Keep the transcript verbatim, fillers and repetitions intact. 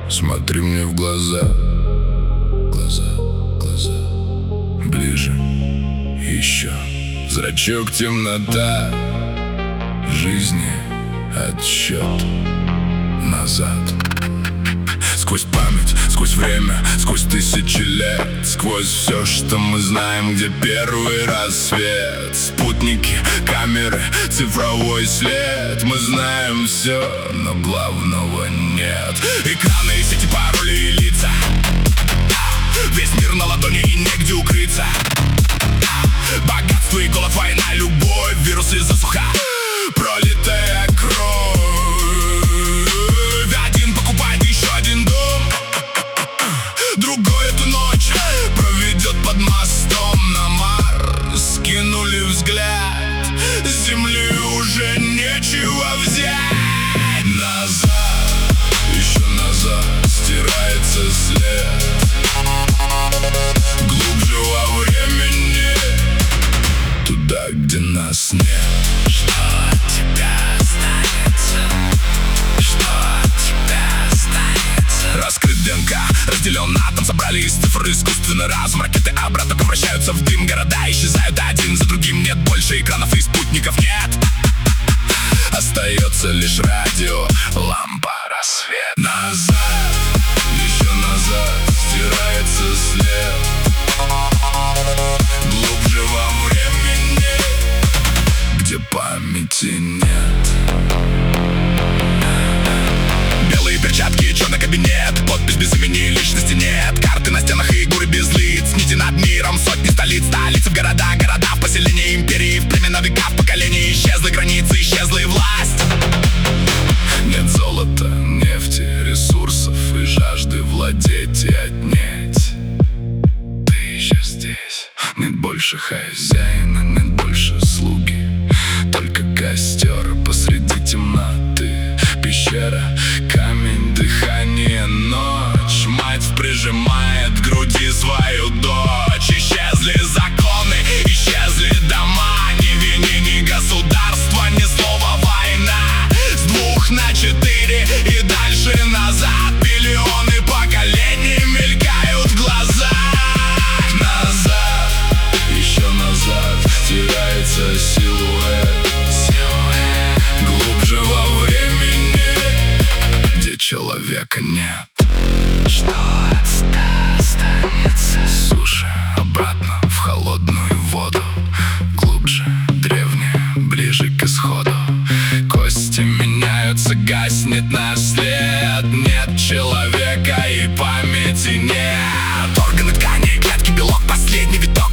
Смотри мне в глаза, глаза, глаза, ближе, еще. Зрачок, темнота, жизни отсчет назад. Сквозь память, сквозь время, сквозь тысячи лет, сквозь все, что мы знаем, где первый рассвет. Спутники, камеры, цифровой след. Мы знаем все, но главного нет. Экраны, сети, пароли и лица. Весь мир на ладони и негде укрыться. Богатство и голод, война, любовь, вирусы, засуха, пролитая кровь. Один покупает еще один дом, другой эту ночь проведет под мостом на Марс. Скинули взгляд, с земли уже нечего взять. Назад, еще назад, стирается след. Глубже во времени, туда, где нас нет. Что от тебя останется? Что от тебя останется? Раскрыт ДНК, разделен на атом. Собрали из цифр искусственный разум. Ракеты обратно превращаются в дым. Города исчезают один за другим. Нет больше экранов и спутников, нет. Остается лишь радио, лампа, рассвет. Назад, еще назад, стирается след. Глубже во времени, где памяти нет. Белые перчатки, черный кабинет, подпись без имени, личности нет. Карты на стенах и горы без лиц, нити над миром, сотни столиц. Столицы в города, города в поселения империи. В племена века, в поколении исчезлы границы, исчезла и власть. Нет золота, нефти, ресурсов и жажды владеть и отнять. Ты еще здесь. Нет больше хозяина, нет больше слуги, только костер посреди темноты. Пещера, камень, дыхание, ночь. Мать прижимает к груди свою дочь. Исчезли законы, исчезли дома. Ни вини, ни государства, ни слова война. С двух на четыре и дальше назад. Миллионы поколений мелькают в глазах. Назад, еще назад, стирается силуэт. Силуэт. Глубже во времени, где человека нет. Что от тебя останется? Суша, обратно в холодную воду. Глубже, древнее, ближе к исходу. Кости меняются, гаснет наш след. Нет человека и памяти нет. Органы, ткани, клетки, белок, последний виток.